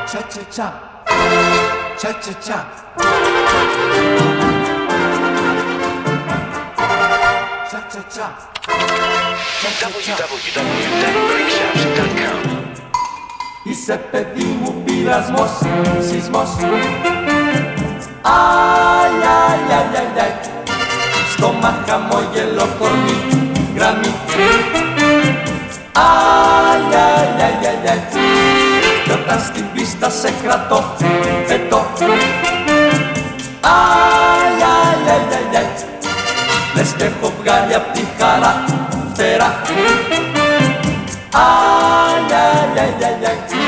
Cha-cha-cha, cha-cha-cha. Cha-cha-cha, www.greekshouts.com. Είσαι παιδί μου πειρασμός, σεισμός. Αι, αι, αι, αι, αι. Στόμα χαμόγελο, κορμί, γραμμή. Αι, αι, αι, αι, αι. Κι όταν στην πίστα σε κρατώ, πετώ. Αι, αι, αι, αι, αι. Λες κι έχω βγάλει απ' τη χαρά φτερά. Αι, αι, αι, αι, αι.